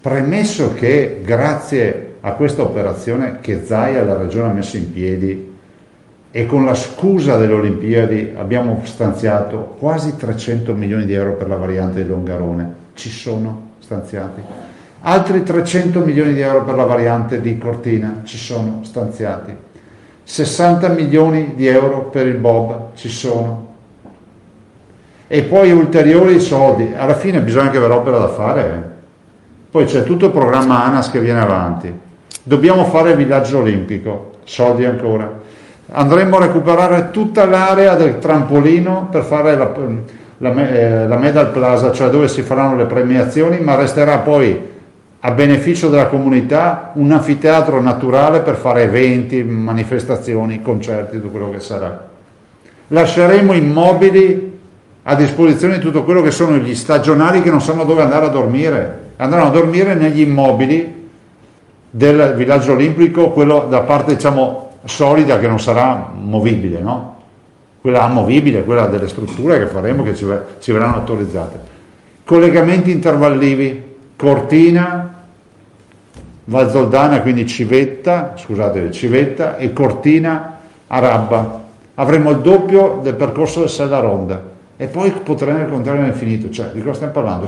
Premesso che grazie a questa operazione che Zaia e la Regione ha messo in piedi e con la scusa delle Olimpiadi abbiamo stanziato quasi 300 milioni di euro per la variante di Longarone, ci sono stanziati. Altri 300 milioni di euro per la variante di Cortina, ci sono stanziati. 60 milioni di euro per il Bob, ci sono. E poi ulteriori soldi. Alla fine bisogna che avere opera da fare. Poi c'è tutto il programma ANAS che viene avanti. Dobbiamo fare il villaggio olimpico, soldi ancora. Andremo a recuperare tutta l'area del trampolino per fare la Medal Plaza, cioè dove si faranno le premiazioni, ma resterà poi a beneficio della comunità un anfiteatro naturale per fare eventi, manifestazioni, concerti, tutto quello che sarà. Lasceremo immobili a disposizione di tutto quello che sono gli stagionali che non sanno dove andare a dormire. Andranno a dormire negli immobili del villaggio olimpico, quello da parte diciamo solida che non sarà movibile, no? Quella amovibile, quella delle strutture che faremo che ci verranno autorizzate. Collegamenti intervallivi, Cortina, Val Zoldana, quindi Civetta e Cortina a Rabba. Avremo il doppio del percorso del Sella Ronda e poi potremo incontrare all'infinito. Cioè, di cosa stiamo parlando?